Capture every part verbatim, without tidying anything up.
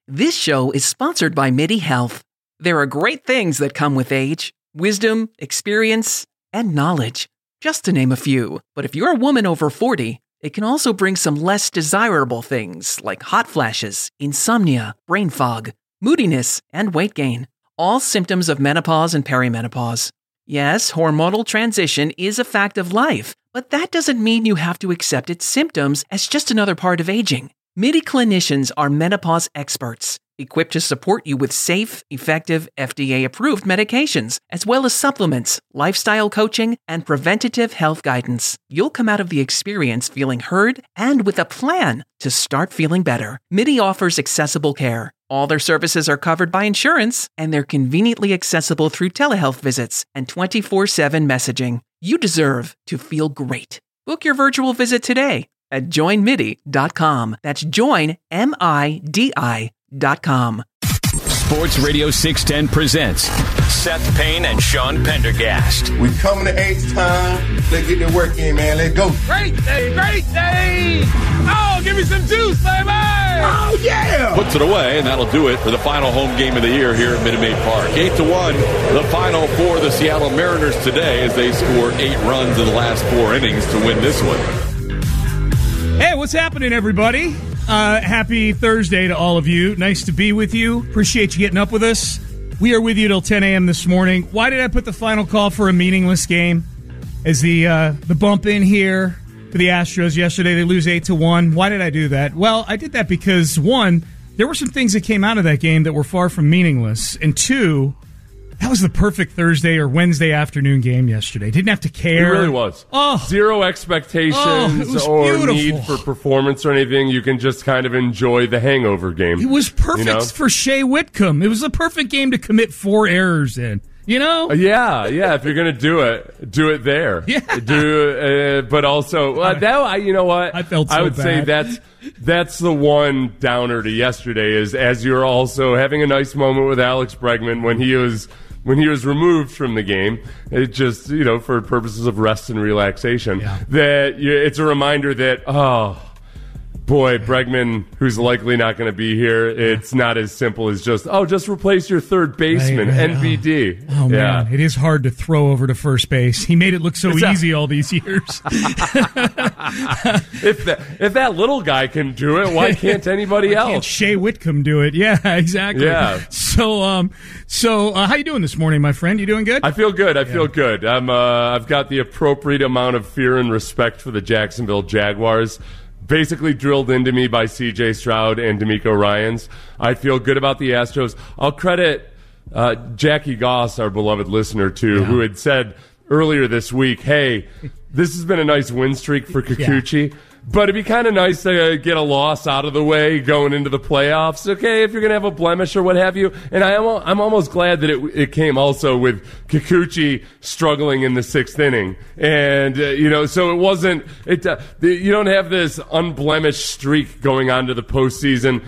This show is sponsored by MIDI Health. There are great things that come with age, wisdom, experience, and knowledge, just to name a few. But if you're a woman over forty, it can also bring some less desirable things like hot flashes, insomnia, brain fog, moodiness, and weight gain. All symptoms of menopause and perimenopause. Yes, hormonal transition is a fact of life, but that doesn't mean you have to accept its symptoms as just another part of aging. MIDI clinicians are menopause experts, equipped to support you with safe, effective, F D A-approved medications, as well as supplements, lifestyle coaching, and preventative health guidance. You'll come out of the experience feeling heard and with a plan to start feeling better. MIDI offers accessible care. All their services are covered by insurance, and they're conveniently accessible through telehealth visits and twenty-four seven messaging. You deserve to feel great. Book your virtual visit today at join midi dot com. That's join, M I D I dot com. Sports Radio six ten presents Seth Payne and Sean Pendergast. We coming to H time. Let's get the work in, man. Let's go. Great day, great day. Oh, give me some juice, baby. Oh, yeah. Puts it away, and that'll do it for the final home game of the year here at Minute Maid Park. eight to one, the final for the Seattle Mariners today as they score eight runs in the last four innings to win this one. Hey, what's happening, everybody? Uh, happy Thursday to all of you. Nice to be with you. Appreciate you getting up with us. We are with you till ten a.m. this morning. Why did I put the final call for a meaningless game as the uh, the bump in here for the Astros yesterday? They lose eight to one. Why did I do that? Well, I did that because, one, there were some things that came out of that game that were far from meaningless. And two, that was the perfect Thursday or Wednesday afternoon game yesterday. Didn't have to care. It really was. Oh. Zero expectations oh, or beautiful. need for performance or anything. You can just kind of enjoy the hangover game. It was perfect you know? for Shea Whitcomb. It was the perfect game to commit four errors in. You know? Uh, yeah, yeah. If you're going to do it, do it there. Yeah. Do, uh, but also, uh, that, I, you know what? I felt so I would bad. say that's that's the one downer to yesterday is as you're also having a nice moment with Alex Bregman when he was when he was removed from the game. It just, you know, for purposes of rest and relaxation, yeah. that you, it's a reminder that, oh, boy, Bregman, who's likely not going to be here, it's not as simple as just, oh, just replace your third baseman, right, right. N B D. Oh, oh yeah. man, it is hard to throw over to first base. He made it look so It's easy a- all these years. if that if that little guy can do it, why can't anybody why else? Can't Shea Whitcomb do it? Yeah, exactly. Yeah. So, um, so uh, how you doing this morning, my friend? You doing good? I feel good. I feel Yeah. good. I'm. Uh, I've got the appropriate amount of fear and respect for the Jacksonville Jaguars, basically drilled into me by C J Stroud and D'Amico Ryans. I feel good about the Astros. I'll credit uh, Jackie Goss, our beloved listener, too, Yeah. who had said earlier this week, hey, this has been a nice win streak for Kikuchi, yeah. but it'd be kind of nice to uh, get a loss out of the way going into the playoffs. Okay, if you're going to have a blemish or what have you. And I am, I'm almost glad that it, it came also with Kikuchi struggling in the sixth inning. And, uh, you know, so it wasn't, it. Uh, the, you don't have this unblemished streak going on to the postseason.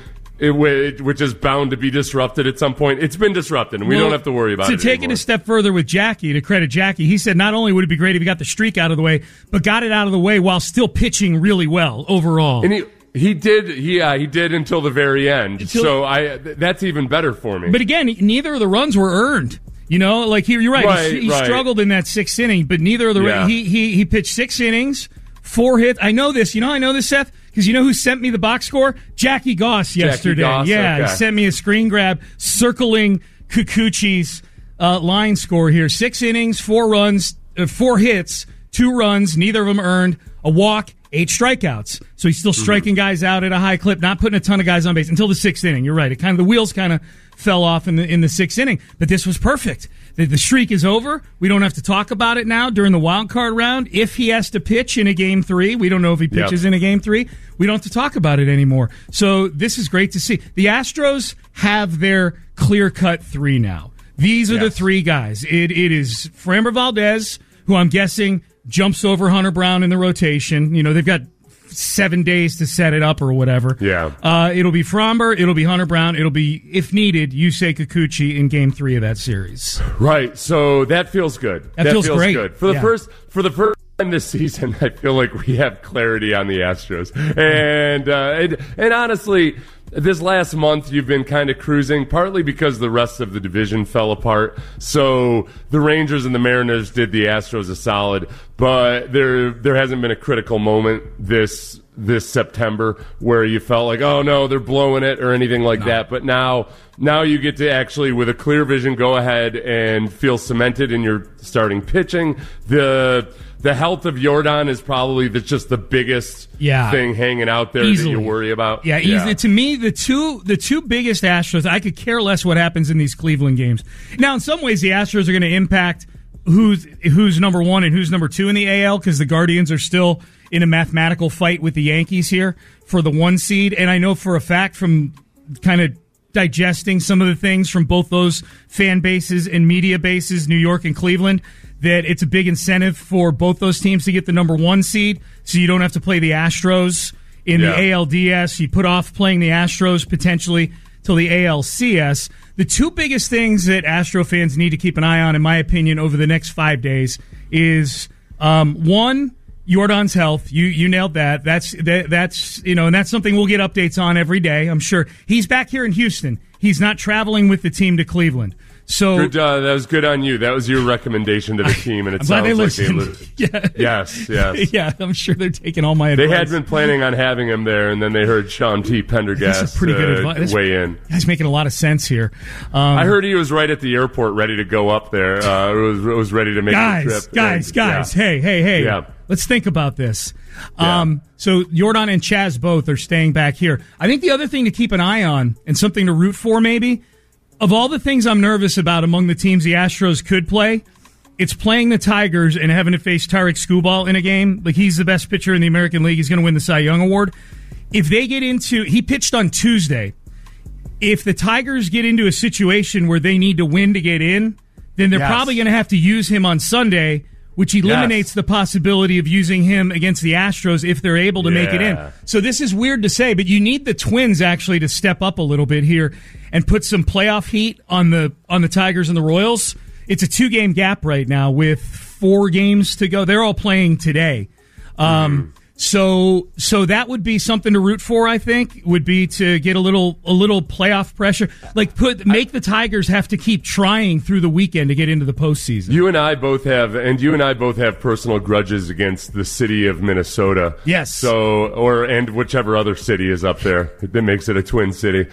It, which is bound to be disrupted at some point. It's been disrupted, and we well, don't have to worry about to it To take anymore. it a step further with Jackie, to credit Jackie, he said not only would it be great if he got the streak out of the way, but got it out of the way while still pitching really well overall. And he he did, yeah, he did until the very end. Until, so I that's even better for me. But again, neither of the runs were earned. You know, like here, you're right. right he he right. struggled in that sixth inning, but neither of the yeah. he he he pitched six innings, four hits. I know this. You know, I know this, Seth. Because you know who sent me the box score? Jackie Goss yesterday. Jackie Goss, yeah, okay. He sent me a screen grab circling Kikuchi's uh, line score here. Six innings, four runs, uh, four hits, two runs, neither of them earned, a walk, eight strikeouts. So he's still striking mm-hmm. guys out at a high clip, not putting a ton of guys on base until the sixth inning. You're right. It kind of the wheels kind of fell off in the in the sixth inning. But this was perfect. The, the streak is over. We don't have to talk about it now during the wild card round. If he has to pitch in a game three, we don't know if he pitches yep. in a game three. We don't have to talk about it anymore. So this is great to see. The Astros have their clear-cut three now. These are yes. the three guys. It It is Framber Valdez, who I'm guessing jumps over Hunter Brown in the rotation. You know, they've got seven days to set it up or whatever. Yeah. Uh, it'll be Framber, it'll be Hunter Brown, it'll be, if needed, Yusei Kikuchi in game three of that series. Right. So that feels good. That, that feels, feels great. good. For the yeah. first for the first time this season, I feel like we have clarity on the Astros. And uh, and, and honestly, this last month you've been kind of cruising, partly because the rest of the division fell apart. So the Rangers and the Mariners did the Astros a solid, but there there hasn't been a critical moment this this September where you felt like, oh no, they're blowing it or anything like no. that. But now now you get to actually, with a clear vision, go ahead and feel cemented in your starting pitching. The the health of Yordan is probably the, just the biggest yeah. thing hanging out there Easily. that you worry about. Yeah, yeah. Easy. To me, the two the two biggest Astros, I could care less what happens in these Cleveland games. Now, in some ways, the Astros are going to impact who's who's number one and who's number two in the A L, because the Guardians are still in a mathematical fight with the Yankees here for the one seed. And I know for a fact from kind of digesting some of the things from both those fan bases and media bases, New York and Cleveland, that it's a big incentive for both those teams to get the number one seed, so you don't have to play the Astros in yeah. the A L D S. You put off playing the Astros potentially till the A L C S. The two biggest things that Astro fans need to keep an eye on, in my opinion, over the next five days is, um, one, Yordan's health. You you nailed that. That's that, that's you know, and that's something we'll get updates on every day, I'm sure. He's back here in Houston. He's not traveling with the team to Cleveland. So good, uh, that was good on you. That was your recommendation to the team, and it I'm sounds they like they li- yeah. Yes, yes. Yeah, I'm sure they're taking all my advice. They had been planning on having him there, and then they heard Sean T. Pendergast pretty good uh, advice. weigh in. Guy's making a lot of sense here. Um, I heard he was right at the airport, ready to go up there. Uh, was was ready to make guys, the trip. Guys, and, guys, yeah. hey, hey, hey. Yeah. Let's think about this. Yeah. Um, so Yordan and Chaz both are staying back here. I think the other thing to keep an eye on, and something to root for maybe, of all the things I'm nervous about among the teams the Astros could play, it's playing the Tigers and having to face Tarik Skubal in a game. Like, he's the best pitcher in the American League. He's going to win the Cy Young Award. If they get into, he pitched on Tuesday. If the Tigers get into a situation where they need to win to get in, then they're yes. probably going to have to use him on Sunday, which eliminates yes. the possibility of using him against the Astros if they're able to yeah. make it in. So this is weird to say, but you need the Twins actually to step up a little bit here and put some playoff heat on the on the Tigers and the Royals. It's a two-game gap right now with four games to go. They're all playing today. Um, mm. So so that would be something to root for, I think, would be to get a little a little playoff pressure. Like put make the Tigers have to keep trying through the weekend to get into the postseason. You and I both have and you and I both have personal grudges against the city of Minnesota. Yes. So or and whichever other city is up there that makes it a twin city.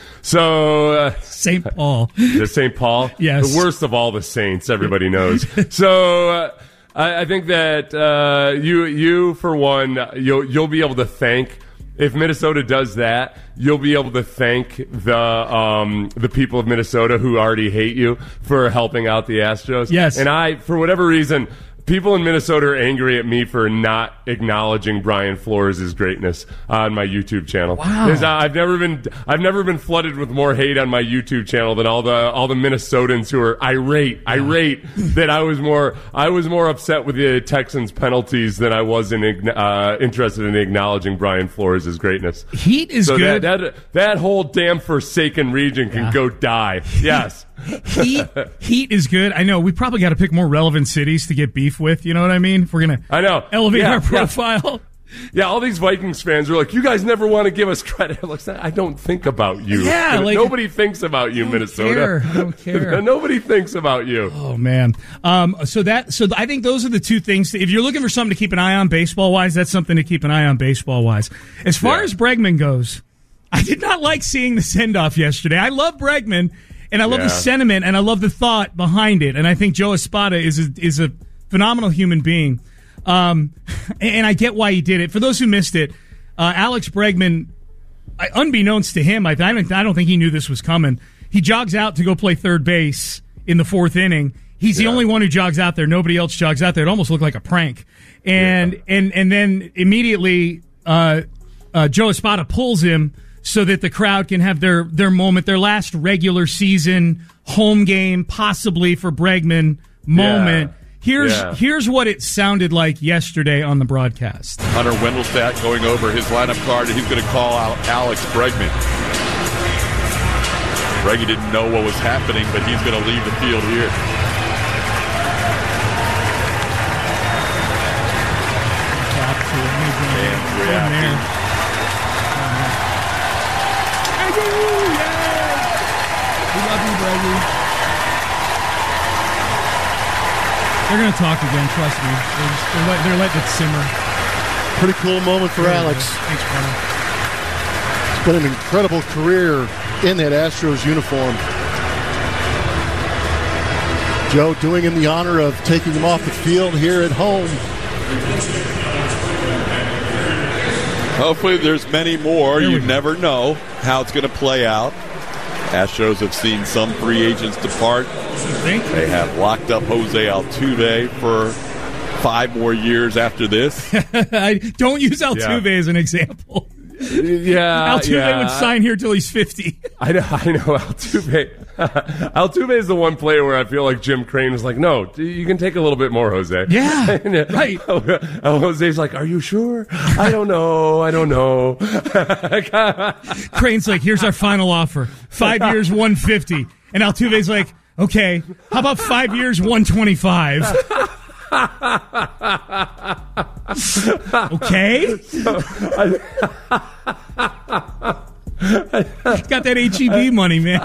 So uh, Saint Paul. Saint Paul? Yes. The worst of all the saints, everybody knows. So uh, I think that uh, you, you for one, you'll you'll be able to thank, if Minnesota does that, you'll be able to thank the um, the people of Minnesota who already hate you for helping out the Astros. Yes, and I, for whatever reason, people in Minnesota are angry at me for not acknowledging Brian Flores' greatness on my YouTube channel. Wow, I've never been I've never been flooded with more hate on my YouTube channel than all the all the Minnesotans who are irate yeah. irate that I was more I was more upset with the Texans' penalties than I was in uh, interested in acknowledging Brian Flores' greatness. Heat is so good. That, that that whole damn Forsaken region can yeah. go die. Yes. Heat, heat is good. I know we probably got to pick more relevant cities to get beef with. You know what I mean? If we're gonna, I know, elevate yeah, our profile. Yeah. yeah, all these Vikings fans are like, "You guys never want to give us credit." Like, I don't think about you. Yeah, like, nobody thinks about you, I don't Minnesota. Care. I don't care. Nobody thinks about you. Oh man. Um. So that. So I think those are the two things. If you're looking for something to keep an eye on baseball wise, that's something to keep an eye on baseball wise. As far yeah. as Bregman goes, I did not like seeing the send off yesterday. I love Bregman. And I love yeah. the sentiment, and I love the thought behind it. And I think Joe Espada is a, is a phenomenal human being. Um, and I get why he did it. For those who missed it, uh, Alex Bregman, I, unbeknownst to him, I, I, don't, I don't think he knew this was coming. He jogs out to go play third base in the fourth inning. He's yeah. the only one who jogs out there. Nobody else jogs out there. It almost looked like a prank. And yeah. and and then immediately uh, uh, Joe Espada pulls him so that the crowd can have their, their moment, their last regular season home game, possibly for Bregman moment. Yeah. Here's yeah. here's what it sounded like yesterday on the broadcast. Hunter Wendelstadt going over his lineup card, and he's going to call out Alex Bregman. Bregman didn't know what was happening, but he's going to leave the field here. And reacting. We love you, Breggy. They're going to talk again, trust me. They're, just, they're, let, they're letting it simmer. Pretty cool moment for Very Alex. good. Thanks, brother. It's been an incredible career in that Astros uniform. Joe doing him the honor of taking him off the field here at home. Hopefully there's many more. You never know how it's going to play out. Astros have seen some free agents depart. They have locked up Jose Altuve for five more years after this. Don't use Altuve yeah. as an example. Yeah, Altuve yeah. would sign here till he's fifty. I know, I know. Altuve, Altuve is the one player where I feel like Jim Crane was like, "No, you can take a little bit more, Jose." Yeah, right. Jose's like, "Are you sure?" I don't know. I don't know. Crane's like, "Here's our final offer: five years, one fifty." And Altuve's like, "Okay, how about five years, one twenty-five?" Okay. So, I, got that H E B money, man.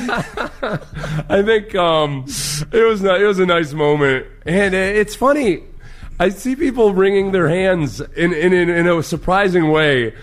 I think um, it was it was a nice moment, and it's funny. I see people wringing their hands in in, in, in a surprising way.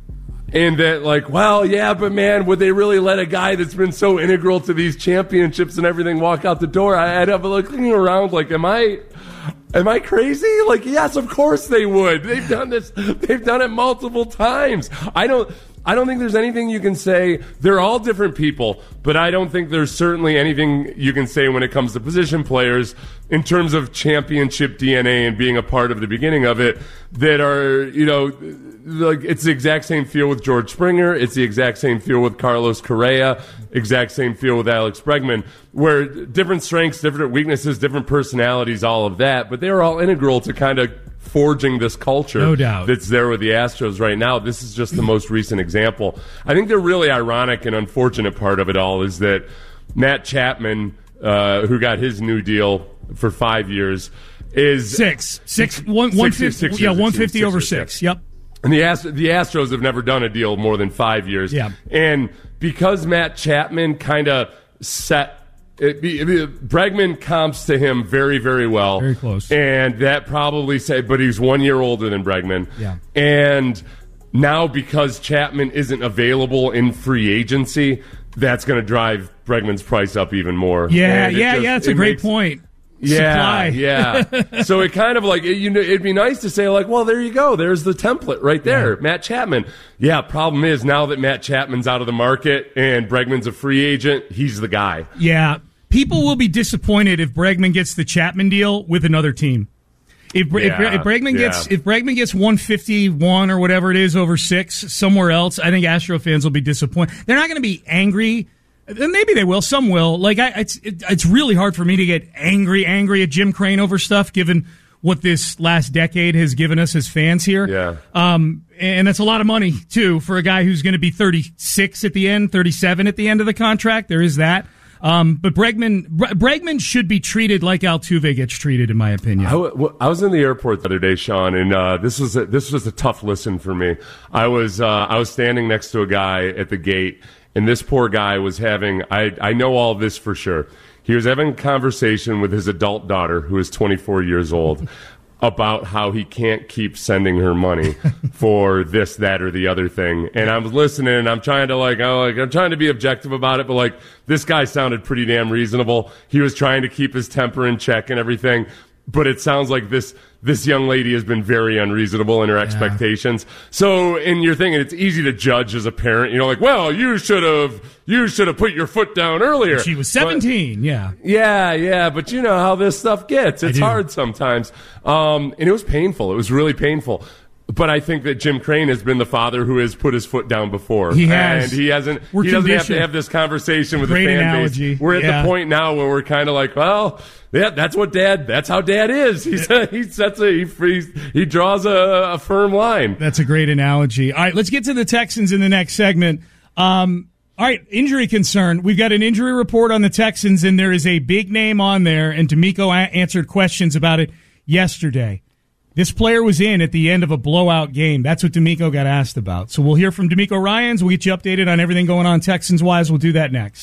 And that, like, well, yeah, but man, would they really let a guy that's been so integral to these championships and everything walk out the door? I, I'd have looking around like, am I, am I crazy? Like, yes, of course they would. They've done this. They've done it multiple times. I don't. I don't think there's anything you can say. They're all different people, but I don't think there's certainly anything you can say when it comes to position players in terms of championship D N A and being a part of the beginning of it that are, you know, like it's the exact same feel with George Springer. It's the exact same feel with Carlos Correa. Exact same feel with Alex Bregman, where different strengths, different weaknesses, different personalities, all of that, but they're all integral to kind of forging this culture no doubt. That's there with the Astros right now. This is just the most recent example. I think the really ironic and unfortunate part of it all is that Matt Chapman, uh, who got his new deal for five years, is six, six, one, one fifty, yeah, one fifty over six. six. Yep. And the Ast- the Astros have never done a deal more than five years. Yeah. And because Matt Chapman kind of set. It, it, it, Bregman comps to him very, very well. Very close. And that probably say, but he's one year older than Bregman. Yeah. And now because Chapman isn't available in free agency, that's going to drive Bregman's price up even more. Yeah, and yeah, just, yeah. That's a great makes, point. Yeah, Supply. yeah. So it kind of like, it, you know, it'd be nice to say like, well, there you go. There's the template right there. Yeah. Matt Chapman. Yeah, problem is now that Matt Chapman's out of the market and Bregman's a free agent, he's the guy. Yeah. People will be disappointed if Bregman gets the Chapman deal with another team. If, yeah, if, if Bregman yeah. gets if Bregman gets one fifty-one or whatever it is over six somewhere else, I think Astro fans will be disappointed. They're not going to be angry. Maybe they will. Some will. Like I, it's it, it's really hard for me to get angry, angry at Jim Crane over stuff, given what this last decade has given us as fans here. Yeah. Um, and that's a lot of money too for a guy who's going to be thirty-six at the end, thirty-seven at the end of the contract. There is that. Um, but Bregman, Bregman should be treated like Altuve gets treated, in my opinion. I, w- I was in the airport the other day, Sean, and uh, this was a, this was a tough listen for me. I was uh, I was standing next to a guy at the gate, and this poor guy was having. I I know all this for sure. He was having a conversation with his adult daughter, who is twenty-four years old, about how he can't keep sending her money for this, that, or the other thing. And I'm listening, and I'm trying to like, oh, like, I'm trying to be objective about it, but like, this guy sounded pretty damn reasonable. He was trying to keep his temper in check and everything. But it sounds like this this young lady has been very unreasonable in her yeah. expectations. So, and you're thinking it's easy to judge as a parent. You know, like, well, you should have you should have put your foot down earlier. She was seventeen, but, yeah. Yeah, yeah, but you know how this stuff gets. It's hard sometimes. Um, and it was painful. It was really painful. But I think that Jim Crane has been the father who has put his foot down before. He has. And he hasn't, we're he doesn't have to have this conversation with Great the fan analogy. base. We're at yeah. the point now where we're kind of like, well, yeah, that's what dad, that's how dad is. He's, he sets a, he, he draws a, a firm line. That's a great analogy. All right, let's get to the Texans in the next segment. Um, all right, injury concern. We've got an injury report on the Texans, and there is a big name on there, and D'Amico a- answered questions about it yesterday. This player was in at the end of a blowout game. That's what D'Amico got asked about. So we'll hear from D'Amico Ryans. We'll get you updated on everything going on Texans-wise. We'll do that next.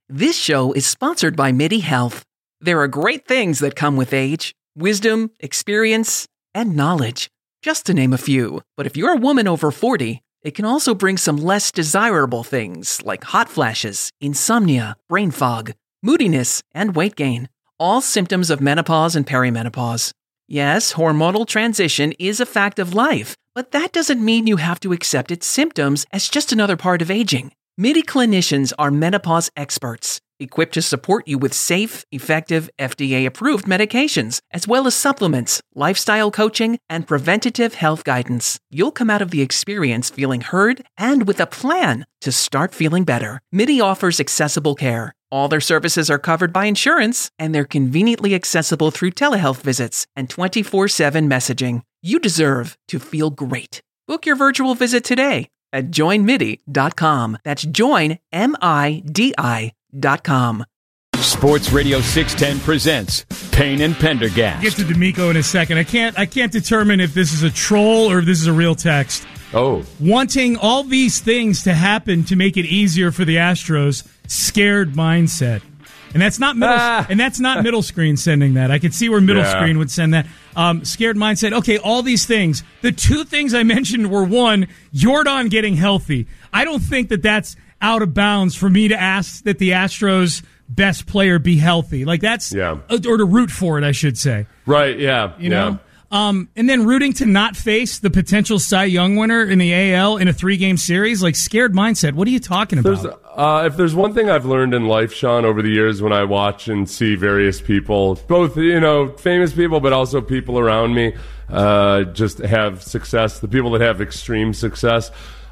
This show is sponsored by MIDI Health. There are great things that come with age: wisdom, experience, and knowledge, just to name a few. But if you're a woman over forty, it can also bring some less desirable things like hot flashes, insomnia, brain fog, moodiness, and weight gain. All symptoms of menopause and perimenopause. Yes, hormonal transition is a fact of life, but that doesn't mean you have to accept its symptoms as just another part of aging. MIDI clinicians are menopause experts, equipped to support you with safe, effective, F D A-approved medications, as well as supplements, lifestyle coaching, and preventative health guidance. You'll come out of the experience feeling heard and with a plan to start feeling better. MIDI offers accessible care. All their services are covered by insurance, and they're conveniently accessible through telehealth visits and twenty-four seven messaging. You deserve to feel great. Book your virtual visit today at join midi dot com. That's join, M I D I dot com. Sports Radio six ten presents Payne and Pendergast. Get to D'Amico in a second. I can't I can't determine if this is a troll or if this is a real text. Oh. Wanting all these things to happen to make it easier for the Astros, scared mindset. And that's not middle ah. and that's not middle screen sending that. I could see where middle yeah. screen would send that. Um, scared mindset. Okay, all these things. The two things I mentioned were, one, Yordan getting healthy. I don't think that that's out of bounds for me to ask that the Astros best player be healthy. Like that's yeah. or to root for it, I should say. Right, yeah. You yeah. know? Um, and then rooting to not face the potential Cy Young winner in the A L in a three-game series, like scared mindset. What are you talking about? There's, uh, if there's one thing I've learned in life, Sean, over the years when I watch and see various people, both, you know, famous people, but also people around me, uh, just have success, the people that have extreme success,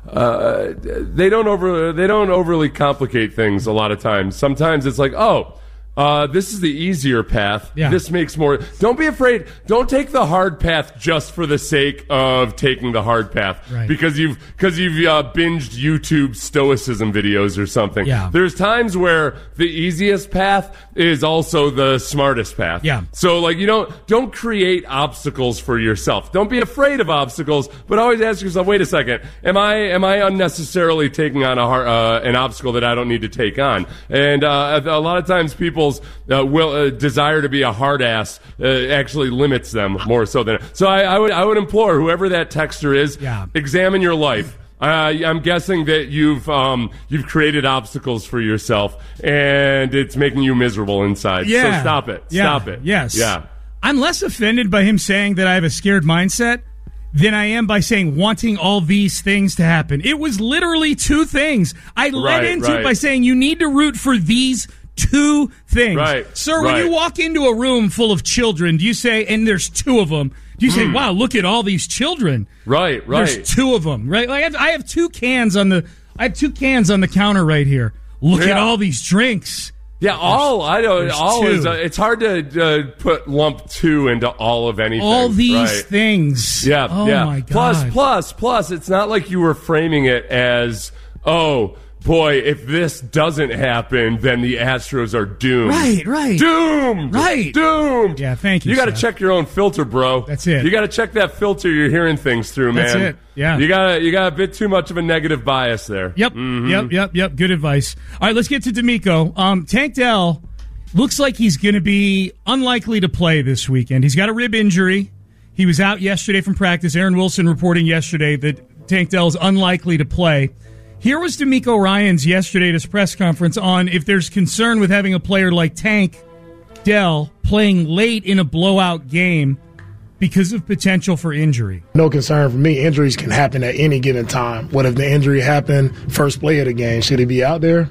uh, they don't over, they don't overly complicate things a lot of times. Sometimes it's like, oh, Uh, this is the easier path. Yeah. This makes more. Don't be afraid. Don't take the hard path just for the sake of taking the hard path. Right. Because you've because you've uh, binged YouTube stoicism videos or something. Yeah. There's times where the easiest path is also the smartest path. Yeah. So like you don't don't create obstacles for yourself. Don't be afraid of obstacles, but always ask yourself, wait a second, am I am I unnecessarily taking on a hard, uh, an obstacle that I don't need to take on? And uh, a lot of times people. Uh, will uh, desire to be a hard ass uh, actually limits them more so than so. I, I would I would implore whoever that texter is, yeah. examine your life. Uh, I'm guessing that you've um, you've created obstacles for yourself, and it's making you miserable inside. Yeah. So stop it. Yeah. Stop it. Yes. Yeah. I'm less offended by him saying that I have a scared mindset than I am by saying wanting all these things to happen. It was literally two things. I led right, into right. it by saying you need to root for these two things. Right, Sir, when right. you walk into a room full of children, do you say, and there's two of them, do you say, mm. wow, look at all these children? Right, right. There's two of them, right? Like I, have, I have two cans on the I have two cans on the counter right here. Look yeah. at all these drinks. Yeah, there's, all I don't. All two. is uh, it's hard to uh, put lump two into all of anything. All these right? things. Yeah, oh yeah. my God. Plus, plus, plus, it's not like you were framing it as, oh, boy, if this doesn't happen, then the Astros are doomed. Right, right. Doomed. Right. Doomed. Yeah, thank you, You got to Seth. check your own filter, bro. That's it. You got to check that filter you're hearing things through, man. That's it. Yeah. You got you got a bit too much of a negative bias there. Yep, mm-hmm. yep, yep, yep. Good advice. All right, let's get to D'Amico. Um, Tank Dell looks like he's going to be unlikely to play this weekend. He's got a rib injury. He was out yesterday from practice. Aaron Wilson reporting yesterday that Tank Dell is unlikely to play. Here was D'Amico Ryans yesterday at his press conference on if there's concern with having a player like Tank Dell playing late in a blowout game because of potential for injury. No concern for me. Injuries can happen at any given time. What if the injury happened first play of the game? Should he be out there?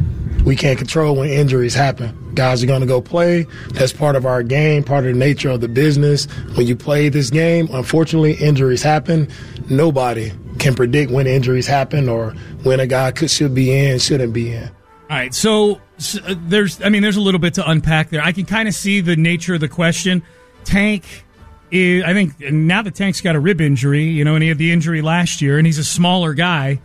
We can't control when injuries happen. Guys are going to go play. That's part of our game, part of the nature of the business. When you play this game, unfortunately, injuries happen. Nobody can predict when injuries happen or when a guy could should be in, shouldn't be in. All right, so, so uh, there's, I mean, there's a little bit to unpack there. I can kind of see the nature of the question. Tank is, I think, now that Tank's got a rib injury, you know, and he had the injury last year, and he's a smaller guy.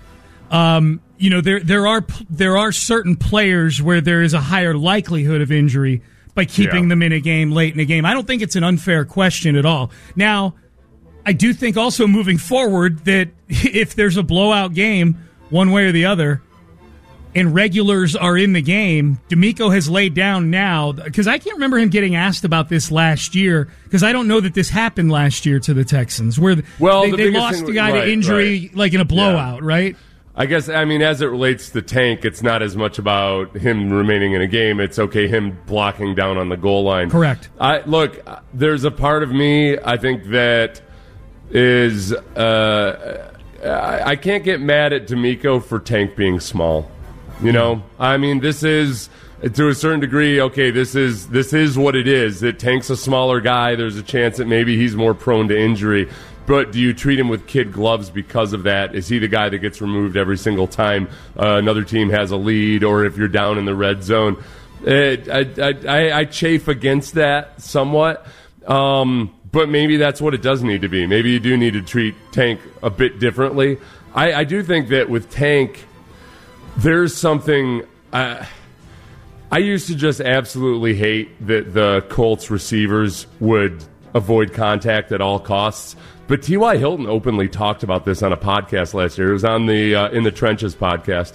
Um, you know, there there are there are certain players where there is a higher likelihood of injury by keeping yeah. them in a game late in a game. I don't think it's an unfair question at all. Now, I do think also moving forward that if there's a blowout game, one way or the other, and regulars are in the game, DeMeco has laid down now, because I can't remember him getting asked about this last year, because I don't know that this happened last year to the Texans, where well, they, the they lost thing, a guy right, to injury right. like in a blowout, yeah. right? I guess, I mean, as it relates to Tank, it's not as much about him remaining in a game. It's okay, him blocking down on the goal line. Correct. I Look, there's a part of me, I think, that is, uh, I, I can't get mad at DeMeco for Tank being small. You know, I mean, this is, to a certain degree, okay, this is this is what it is. That Tank's a smaller guy. There's a chance that maybe he's more prone to injury. But do you treat him with kid gloves because of that? Is he the guy that gets removed every single time uh, another team has a lead, or if you're down in the red zone? It, I, I, I chafe against that somewhat. Um, but maybe that's what it does need to be. Maybe you do need to treat Tank a bit differently. I, I do think that with Tank, there's something. Uh, I used to just absolutely hate that the Colts receivers would avoid contact at all costs. But T Y. Hilton openly talked about this on a podcast last year. It was on the uh, In the Trenches podcast.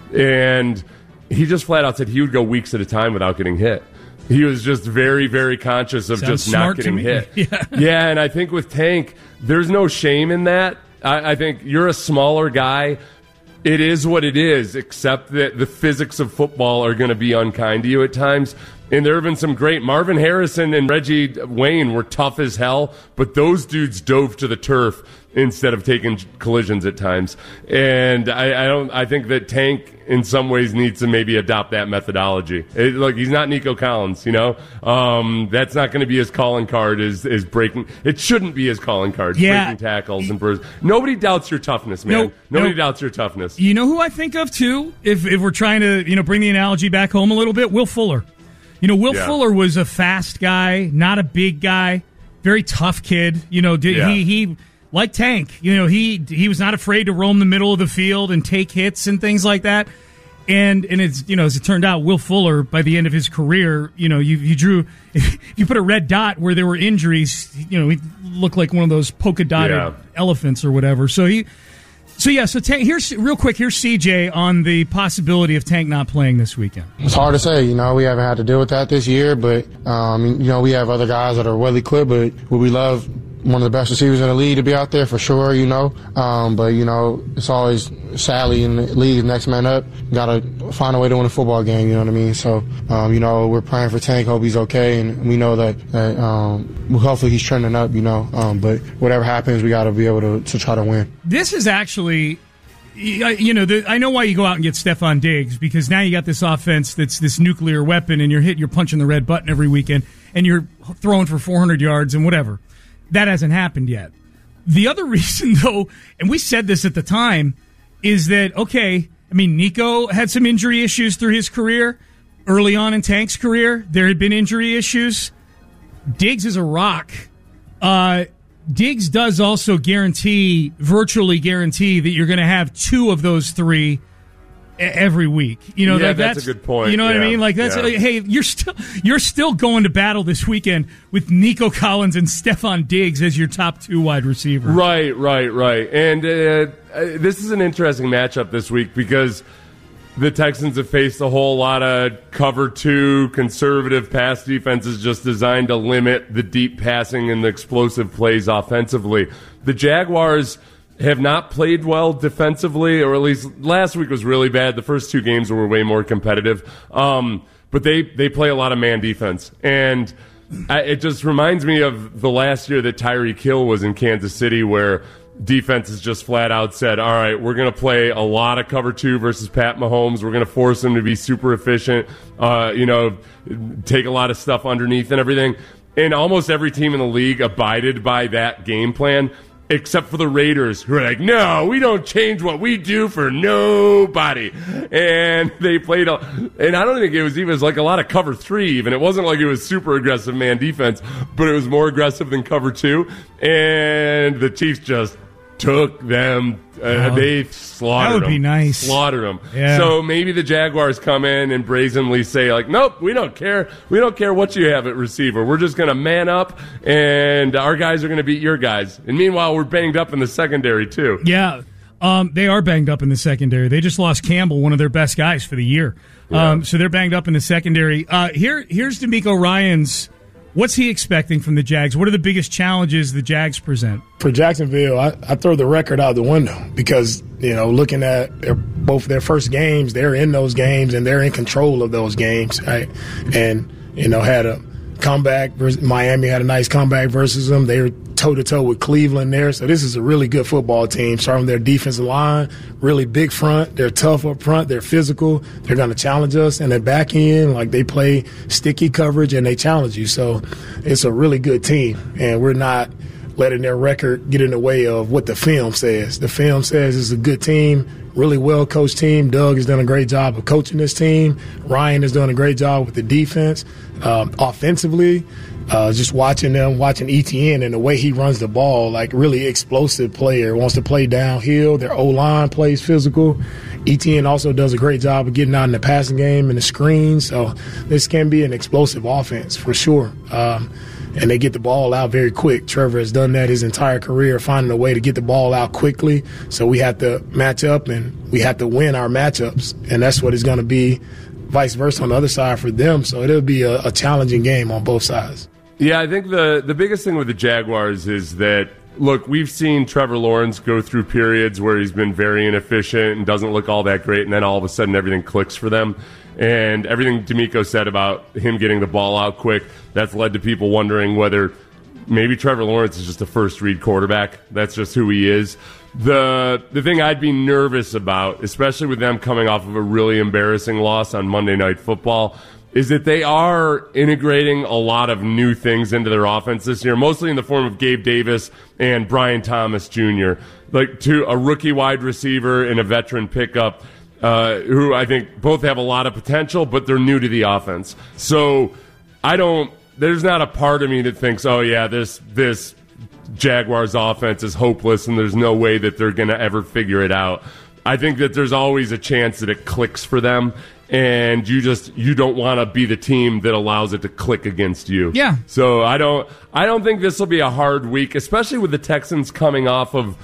And he just flat out said he would go weeks at a time without getting hit. He was just very, very conscious of Sounds just not getting hit. yeah. yeah, and I think with Tank, there's no shame in that. I, I think you're a smaller guy. It is what it is, except that the physics of football are going to be unkind to you at times. And there have been some great... Marvin Harrison and Reggie Wayne were tough as hell, but those dudes dove to the turf instead of taking collisions at times. And I, I don't. I think that Tank, in some ways, needs to maybe adopt that methodology. It, look, he's not Nico Collins, you know? Um, that's not going to be his calling card, is, is breaking... It shouldn't be his calling card, yeah. breaking tackles and bursts. Nobody doubts your toughness, man. Nope. Nobody nope. doubts your toughness. You know who I think of, too? If, if we're trying to, you know, bring the analogy back home a little bit? Will Fuller. You know, Will yeah. Fuller was a fast guy, not a big guy, very tough kid. You know, did, yeah. he he like Tank. You know, he he was not afraid to roam the middle of the field and take hits and things like that. And and it's you know, as it turned out, Will Fuller by the end of his career, you know, you you drew if you put a red dot where there were injuries. You know, he looked like one of those polka dotted yeah. elephants or whatever. So he. So, yeah, so Tank, here's real quick, here's C J on the possibility of Tank not playing this weekend. It's hard to say. You know, we haven't had to deal with that this year, but, um, you know, we have other guys that are well equipped, but would we love one of the best receivers in the league to be out there for sure, you know. Um, but, you know, it's always Sally in the league, next man up. Got to find a way to win a football game, you know what I mean? So, um, you know, we're praying for Tank, hope he's okay, and we know that, that um, hopefully he's trending up, you know. Um, but whatever happens, we got to be able to, to try to win. This is actually... You know, the, I know why you go out and get Stephon Diggs, because now you got this offense that's this nuclear weapon, and you're hit, you're punching the red button every weekend, and you're throwing for four hundred yards and whatever. That hasn't happened yet. The other reason, though, and we said this at the time, is that, okay, I mean, Nico had some injury issues through his career. Early on in Tank's career, there had been injury issues. Diggs is a rock. Uh... Diggs does also guarantee, virtually guarantee, that you're going to have two of those three every week. You know, yeah, like that's, that's a good point. You know yeah. what I mean? Like that's yeah. like, hey, you're still you're still going to battle this weekend with Nico Collins and Stephon Diggs as your top two wide receivers. Right, right, right. And uh, this is an interesting matchup this week because the Texans have faced a whole lot of cover two, conservative pass defenses just designed to limit the deep passing and the explosive plays offensively. The Jaguars have not played well defensively, or at least last week was really bad. The first two games were way more competitive. Um, but they, they play a lot of man defense. And I, it just reminds me of the last year that Tyreek Hill was in Kansas City, where defense has just flat out said, all right, we're going to play a lot of cover two versus Pat Mahomes. We're going to force him to be super efficient, uh, you know, take a lot of stuff underneath and everything. And almost every team in the league abided by that game plan, except for the Raiders, who are like, no, we don't change what we do for nobody. And they played, a, and I don't think it was even it was like a lot of cover three even. It wasn't like it was super aggressive man defense, but it was more aggressive than cover two. And the Chiefs just took them. Uh, oh, they slaughtered them. That would be nice. Slaughtered them. Yeah. So maybe the Jaguars come in and brazenly say, like, nope, we don't care. We don't care what you have at receiver. We're just going to man up, and our guys are going to beat your guys. And meanwhile, we're banged up in the secondary, too. Yeah. Um, they are banged up in the secondary. They just lost Campbell, one of their best guys for the year. Yeah. Um, so they're banged up in the secondary. Uh, here, here's D'Amico Ryans. What's he expecting from the Jags? What are the biggest challenges the Jags present? For Jacksonville, I, I throw the record out the window because, you know, looking at their, both their first games, they're in those games and they're in control of those games, right? And, you know, had a comeback versus Miami had a nice comeback versus them. They were toe-to-toe with Cleveland there. So this is a really good football team. Starting with their defensive line, really big front. They're tough up front. They're physical. They're going to challenge us. And at back end, like they play sticky coverage and they challenge you. So it's a really good team. And we're not letting their record get in the way of what the film says. The film says it's a good team, really well-coached team. Doug has done a great job of coaching this team. Ryan has done a great job with the defense. Um, offensively, uh, just watching them, watching E T N and the way he runs the ball, like really explosive player, wants to play downhill. Their O-line plays physical. E T N also does a great job of getting out in the passing game and the screens. So this can be an explosive offense for sure. Um, and they get the ball out very quick. Trevor has done that his entire career, finding a way to get the ball out quickly. So we have to match up and we have to win our matchups. And that's what it's going to be vice versa on the other side for them. So it'll be a, a challenging game on both sides. Yeah, I think the, the biggest thing with the Jaguars is that, look, we've seen Trevor Lawrence go through periods where he's been very inefficient and doesn't look all that great, and then all of a sudden everything clicks for them. And everything D'Amico said about him getting the ball out quick, that's led to people wondering whether maybe Trevor Lawrence is just a first-read quarterback. That's just who he is. The the thing I'd be nervous about, especially with them coming off of a really embarrassing loss on Monday Night Football, is that they are integrating a lot of new things into their offense this year, mostly in the form of Gabe Davis and Brian Thomas Junior, like to a rookie wide receiver and a veteran pickup, uh, who I think both have a lot of potential, but they're new to the offense. So I don't. There's not a part of me that thinks, oh yeah, this this Jaguars offense is hopeless and there's no way that they're going to ever figure it out. I think that there's always a chance that it clicks for them. And you just you don't want to be the team that allows it to click against you. Yeah. So I don't I don't think this will be a hard week, especially with the Texans coming off of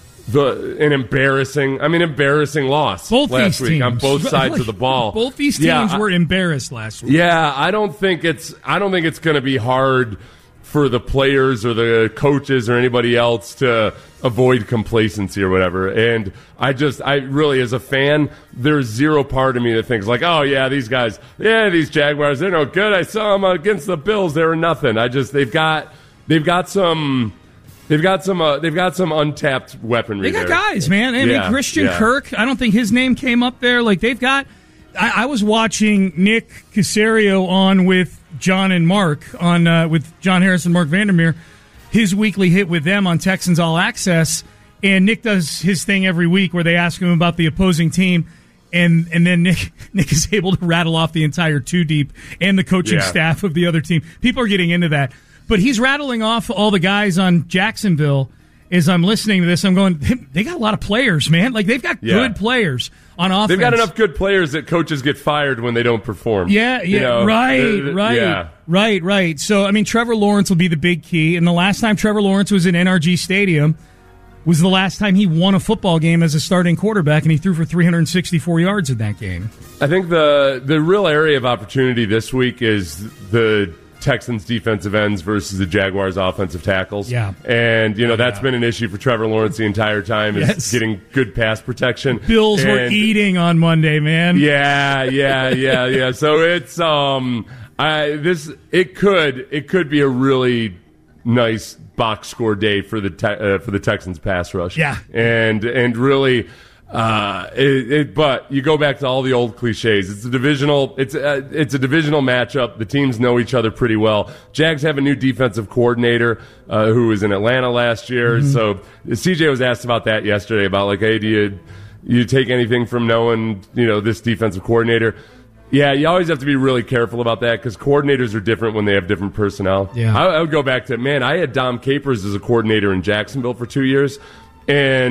the an embarrassing I mean embarrassing loss both last these week teams. on both sides of the ball. Both these teams yeah, were embarrassed last week. Yeah, I don't think it's I don't think it's going to be hard for the players or the coaches or anybody else to avoid complacency or whatever. And I just, I really, as a fan, there's zero part of me that thinks like, oh yeah, these guys, yeah, these Jaguars, they're no good. I saw them against the Bills. They were nothing. I just, they've got, they've got some, they've got some, uh, they've got some untapped weaponry. They got there. guys, man. I yeah, mean, Christian yeah. Kirk, I don't think his name came up there. Like they've got, I, I was watching Nick Caserio on with John and Mark on uh, with John Harris and Mark Vandermeer, his weekly hit with them on Texans All Access, and Nick does his thing every week where they ask him about the opposing team, and and then Nick Nick is able to rattle off the entire two deep and the coaching yeah. staff of the other team. People are getting into that, but he's rattling off all the guys on Jacksonville. As I'm listening to this, I'm going, they got a lot of players, man. Like, they've got yeah. good players on offense. They've got enough good players that coaches get fired when they don't perform. Yeah, yeah, you know? right, the, the, right, yeah. right, right. So, I mean, Trevor Lawrence will be the big key. And the last time Trevor Lawrence was in N R G Stadium was the last time he won a football game as a starting quarterback, and he threw for three hundred sixty-four yards in that game. I think the the real area of opportunity this week is the Texans defensive ends versus the Jaguars offensive tackles. Yeah. And, you know, that's yeah. been an issue for Trevor Lawrence the entire time is yes. getting good pass protection. Bills and, were eating on Monday, man. Yeah, yeah, yeah, yeah. So it's um I this it could it could be a really nice box score day for the te- uh, for the Texans pass rush. Yeah. And and really Uh, it, it, but you go back to all the old cliches. It's a divisional. It's a, it's a divisional matchup. The teams know each other pretty well. Jags have a new defensive coordinator uh, who was in Atlanta last year. Mm-hmm. So C J was asked about that yesterday. About like, hey, do you you take anything from knowing you know this defensive coordinator? Yeah, you always have to be really careful about that because coordinators are different when they have different personnel. Yeah, I, I would go back to man. I had Dom Capers as a coordinator in Jacksonville for two years, and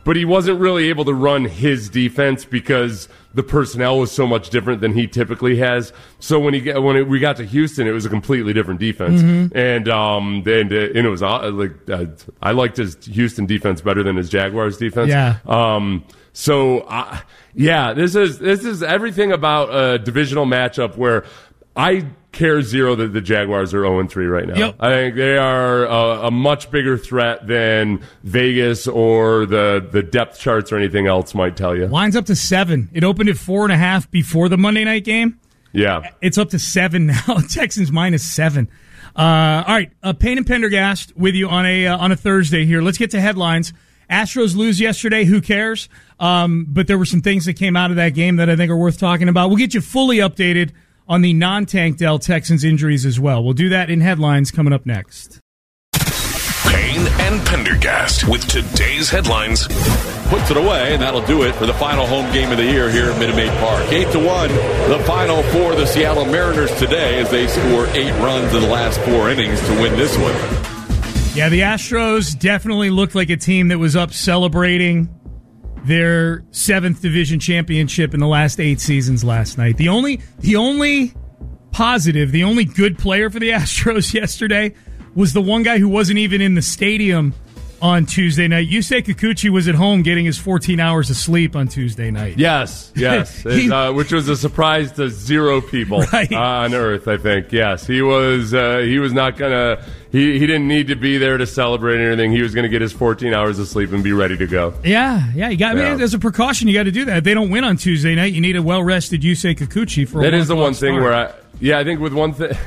but he wasn't really able to run his defense because the personnel was so much different than he typically has. So when he get, when it, we got to Houston, it was a completely different defense, mm-hmm. and um and, uh, and it was uh, like uh, I liked his Houston defense better than his Jaguars defense. Yeah. Um. So uh, yeah, this is this is everything about a divisional matchup where I care zero that the Jaguars are oh and three right now. Yep. I think they are a, a much bigger threat than Vegas or the, the depth charts or anything else might tell you. Line's up to seven. It opened at four and a half before the Monday night game. Yeah. It's up to seven now. Texans minus seven. Uh, all right, uh, Payne and Pendergast with you on a uh, on a Thursday here. Let's get to headlines. Astros lose yesterday. Who cares? Um, but there were some things that came out of that game that I think are worth talking about. We'll get you fully updated on the non-Tank Dell Texans injuries as well. We'll do that in headlines coming up next. Payne and Pendergast with today's headlines. Puts it away, and that'll do it for the final home game of the year here at Minute Maid Park. eight to one, the final for the Seattle Mariners today as they score eight runs in the last four innings to win this one. Yeah, the Astros definitely looked like a team that was up celebrating their seventh division championship in the last eight seasons last night. The only the only positive, the only good player for the Astros yesterday was the one guy who wasn't even in the stadium on Tuesday night. Yusei Kikuchi was at home getting his fourteen hours of sleep on Tuesday night. Yes, yes, he, uh, which was a surprise to zero people right. uh, on Earth, I think. Yes, he was uh, he was not going to... He, he didn't need to be there to celebrate anything. He was going to get his fourteen hours of sleep and be ready to go. Yeah, yeah. You got. Yeah. I mean, as a precaution, you got to do that. If they don't win on Tuesday night, you need a well-rested Yusei Kikuchi for a That is the one start. thing where I... Yeah, I think with one thing,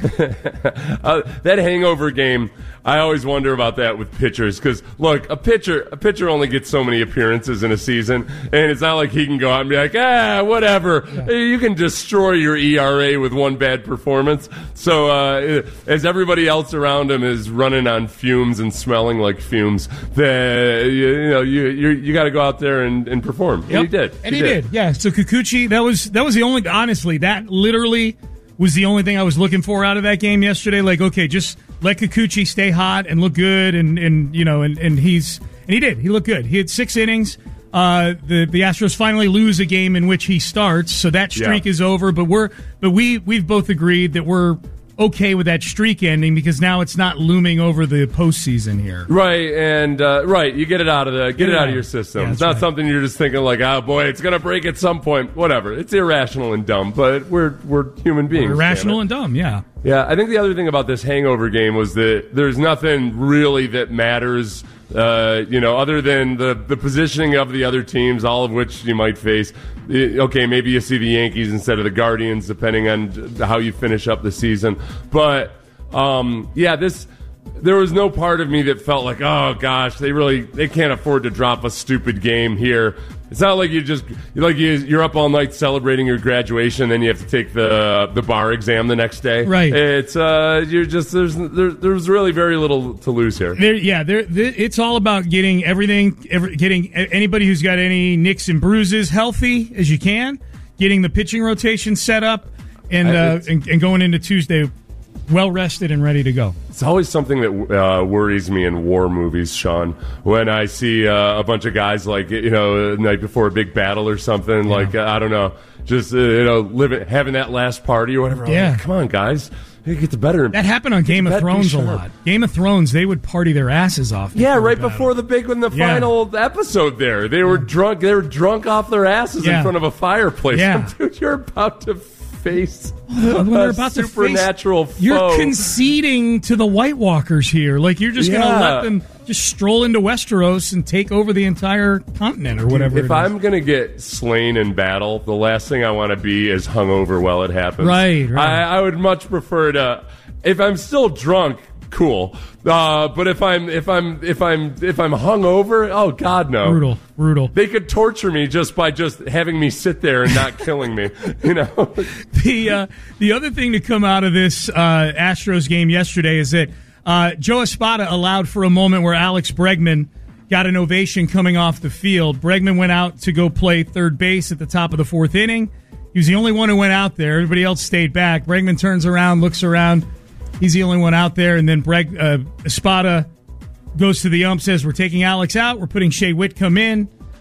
uh, that hangover game, I always wonder about that with pitchers. Because look, a pitcher, a pitcher only gets so many appearances in a season, and it's not like he can go out and be like, ah, whatever. Yeah. You can destroy your E R A with one bad performance. So uh, as everybody else around him is running on fumes and smelling like fumes, the, you, you know, you you, you got to go out there and, and perform. Yep. And he did, and he, he did. did. Yeah. So Kikuchi, that was that was the only. Honestly, that literally was the only thing I was looking for out of that game yesterday. Like, okay, just let Kikuchi stay hot and look good, and, and you know, and, and he's and he did. He looked good. He had six innings. Uh, the the Astros finally lose a game in which he starts, so that streak yeah. is over. But we're but we we've both agreed that we're okay with that streak ending because now it's not looming over the postseason here. Right, and uh, right, you get it out of the get, get it out, out of your system. Yeah, it's not right. something you're just thinking like, oh boy, it's gonna break at some point. Whatever. It's irrational and dumb, but we're we're human beings. We're irrational and dumb, yeah. Yeah, I think the other thing about this hangover game was that there's nothing really that matters. Uh, you know, other than the, the positioning of the other teams, all of which you might face. Okay, maybe you see the Yankees instead of the Guardians, depending on how you finish up the season. But, um, yeah, this there was no part of me that felt like, oh, gosh, they really they can't afford to drop a stupid game here. It's not like you just like you, you're up all night celebrating your graduation, and then you have to take the the bar exam the next day. Right? It's uh, you're just there's there, there's really very little to lose here. There, yeah, there, there, it's all about getting everything, every, getting anybody who's got any nicks and bruises healthy as you can, getting the pitching rotation set up, and uh, and, and going into Tuesday well rested and ready to go. It's always something that uh, worries me in war movies, Sean. When I see uh, a bunch of guys like you know the night before a big battle or something, yeah. like uh, I don't know, just uh, you know living having that last party or whatever. Yeah, like, come on, guys. You get the better. That happened on Game of Thrones a lot. Game of Thrones, they would party their asses off. Yeah, right before the big one, the yeah. final episode. There, they were yeah. drunk. They were drunk off their asses yeah. in front of a fireplace. Yeah. Dude, you're about to face when a about supernatural to face, foe. You're conceding to the White Walkers here. Like you're just yeah. going to let them just stroll into Westeros and take over the entire continent or whatever. Dude, if it is. I'm going to get slain in battle, the last thing I want to be is hungover while it happens. Right, right. I, I would much prefer to. If I'm still drunk, cool. Uh, but if I'm if I'm if I'm if I'm hungover, oh God, no. Brutal, brutal. They could torture me just by just having me sit there and not killing me. You know. The uh, the other thing to come out of this uh, Astros game yesterday is that uh, Joe Espada allowed for a moment where Alex Bregman got an ovation coming off the field. Bregman went out to go play third base at the top of the fourth inning. He was the only one who went out there. Everybody else stayed back. Bregman turns around, looks around. He's the only one out there, and then Breg, uh, Espada goes to the ump, says, we're taking Alex out, we're putting Shea Whitcomb in.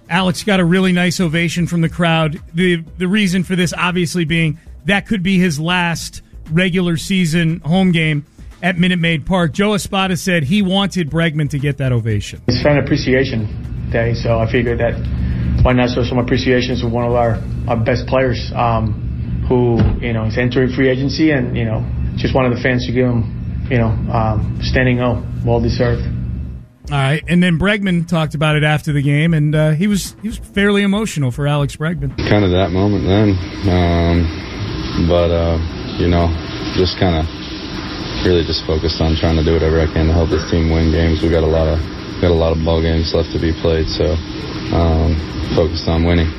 Alex got a really nice ovation from the crowd. The the reason for this obviously being that could be his last regular season home game at Minute Maid Park. Joe Espada said he wanted Bregman to get that ovation. It's Fan Appreciation Day, so I figured that why not show some appreciation to one of our, our best players um, who, you know, is entering free agency, and, you know, just wanted the fans to give him, you know, um, standing O, well deserved. All right, and then Bregman talked about it after the game, and uh, he was he was fairly emotional for Alex Bregman. Kind of that moment then, um, but uh, you know, just kind of really just focused on trying to do whatever I can to help this team win games. We got a lot of got a lot of ball games left to be played, so um, focused on winning.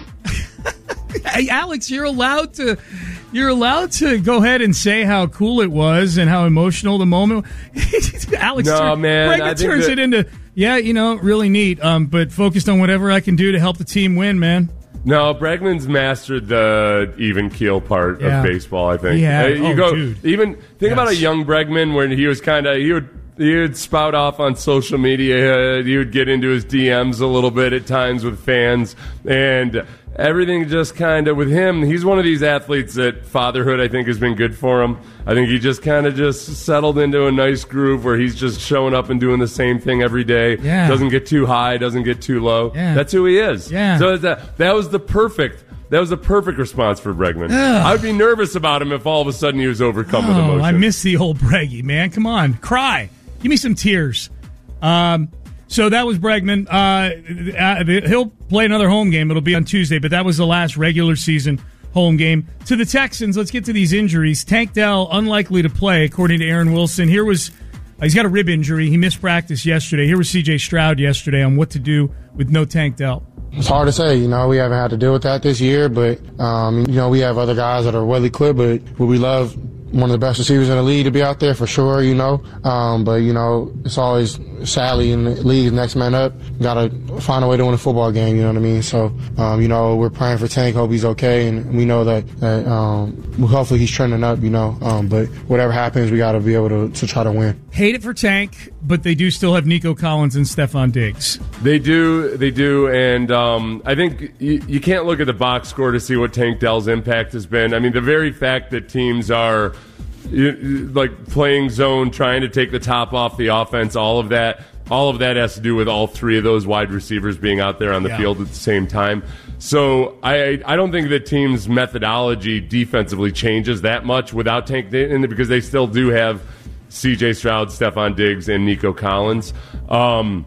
Hey, Alex, you're allowed to you're allowed to go ahead and say how cool it was and how emotional the moment. Alex, no turn, man, Bregman I think turns that, it into yeah, you know, really neat. Um, but focused on whatever I can do to help the team win, man. No, Bregman's mastered the even keel part Yeah. of baseball, I think. Yeah. Uh, you Oh, go dude. even think Yes. about a young Bregman when he was kind of he would he would spout off on social media. Uh, he would get into his D Ms a little bit at times with fans, and everything just kind of with him. He's one of these athletes that fatherhood, I think, has been good for him. I think he just kind of just settled into a nice groove where he's just showing up and doing the same thing every day. Yeah. Doesn't get too high, doesn't get too low. Yeah. That's who he is. Yeah. So that that was the perfect. That was the perfect response for Bregman. Ugh. I'd be nervous about him if all of a sudden he was overcome with Oh, emotion. I miss the old Breggy, man. Come on, cry. Give me some tears. Um, so that was Bregman. Uh, uh, he'll play another home game. It'll be on Tuesday, but that was the last regular season home game. To the Texans, let's get to these injuries. Tank Dell, unlikely to play, according to Aaron Wilson. Here was, uh, he's got a rib injury. He missed practice yesterday. Here was C J Stroud yesterday on what to do with no Tank Dell. It's hard to say, you know, we haven't had to deal with that this year, but, um, you know, we have other guys that are well equipped, but we love one of the best receivers in the league to be out there for sure, you know. Um, but, you know, it's always sadly in the league, next man up. Got to find a way to win a football game, you know what I mean? So, um, you know, we're praying for Tank, hope he's okay, and we know that, that um, hopefully he's trending up, you know. Um, but whatever happens, we got to be able to, to try to win. Hate it for Tank, but they do still have Nico Collins and Stephon Diggs. They do, they do, and um, I think you, you can't look at the box score to see what Tank Dell's impact has been. I mean, the very fact that teams are you, like playing zone, trying to take the top off the offense, all of that, all of that has to do with all three of those wide receivers being out there on the Yeah. field at the same time. So I I don't think that team's methodology defensively changes that much without Tank in it because they still do have C J Stroud, Stephon Diggs, and Nico Collins. Um,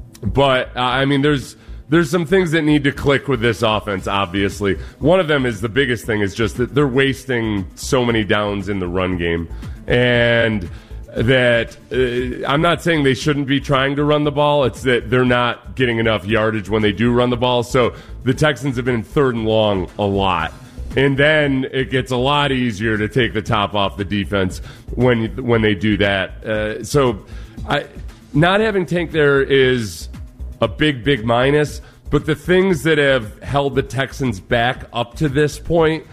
but, uh, I mean, there's there's some things that need to click with this offense, obviously. One of them is the biggest thing is just that they're wasting so many downs in the run game. And that uh, I'm not saying they shouldn't be trying to run the ball. It's that they're not getting enough yardage when they do run the ball. So the Texans have been in third and long a lot. And then it gets a lot easier to take the top off the defense when when they do that. Uh, so I, not having Tank there is a big, big minus. But the things that have held the Texans back up to this point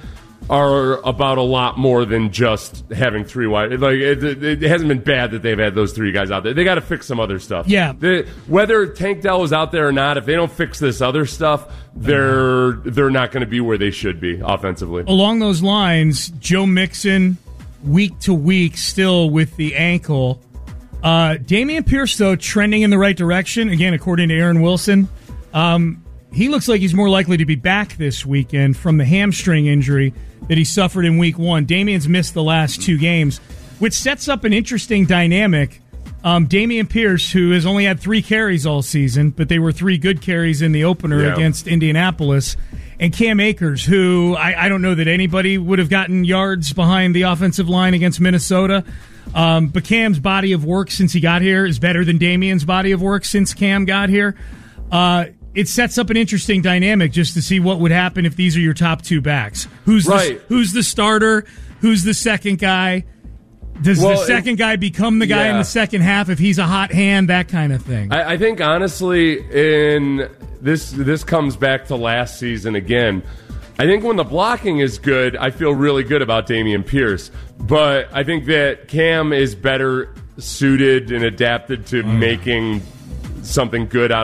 are about a lot more than just having three wide. Like it, it, it hasn't been bad that they've had those three guys out there. They got to fix some other stuff. Yeah. The, whether Tank Dell is out there or not, if they don't fix this other stuff, they're they're not going to be where they should be offensively. Along those lines, Joe Mixon, week to week, still with the ankle. Uh, Dameon Pierce, though, trending in the right direction. Again, according to Aaron Wilson. Um, he looks like he's more likely to be back this weekend from the hamstring injury that he suffered in week one. Damien's missed the last two games, which sets up an interesting dynamic. Um, Dameon Pierce, who has only had three carries all season, but they were three good carries in the opener Yeah. against Indianapolis, and Cam Akers, who I, I don't know that anybody would have gotten yards behind the offensive line against Minnesota. Um, but Cam's body of work since he got here is better than Damien's body of work since Cam got here. Uh, it sets up an interesting dynamic just to see what would happen if these are your top two backs. Who's Right. the, who's the starter? Who's the second guy? Does Well, the second it- guy become the guy in yeah. the second half if he's a hot hand? That kind of thing. I, I think honestly, in this this comes back to last season again. I think when the blocking is good, I feel really good about Dameon Pierce. But I think that Cam is better suited and adapted to making something good out of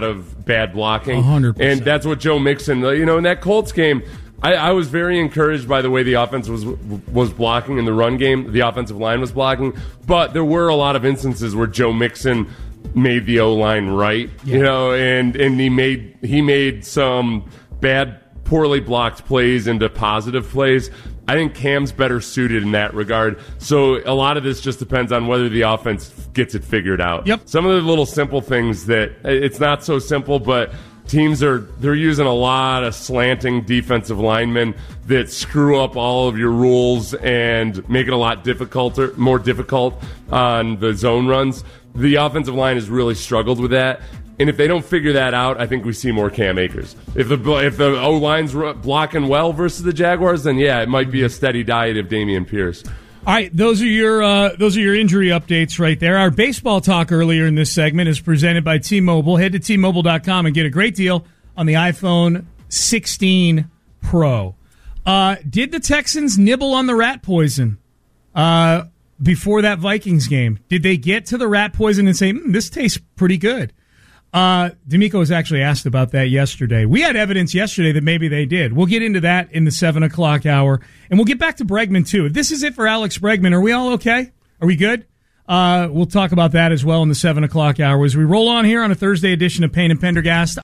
bad blocking. one hundred percent. And that's what Joe Mixon, you know, in that Colts game, I, I was very encouraged by the way the offense was was blocking in the run game. The offensive line was blocking. But there were a lot of instances where Joe Mixon made the O-line right, yeah. you know, and, and he made he made some bad, poorly blocked plays into positive plays. I think Cam's better suited in that regard. So a lot of this just depends on whether the offense gets it figured out. Yep. Some of the little simple things that it's not so simple, but teams are they're using a lot of slanting defensive linemen that screw up all of your rules and make it a lot difficulter, more difficult on the zone runs. The offensive line has really struggled with that. And if they don't figure that out, I think we see more Cam Akers. If the if the O-line's blocking well versus the Jaguars, then yeah, it might be a steady diet of Dameon Pierce. All right, those are your uh, those are your injury updates right there. Our baseball talk earlier in this segment is presented by T-Mobile. Head to T Mobile dot com and get a great deal on the iPhone sixteen Pro. Uh, did the Texans nibble on the rat poison uh, before that Vikings game? Did they get to the rat poison and say, mm, this tastes pretty good? Uh, D'Amico was actually asked about that yesterday. We had evidence yesterday that maybe they did. We'll get into that in the seven o'clock hour. And we'll get back to Bregman, too. This is it for Alex Bregman. Are we all okay? Are we good? Uh, we'll talk about that as well in the seven o'clock hour as we roll on here on a Thursday edition of Payne and Pendergast.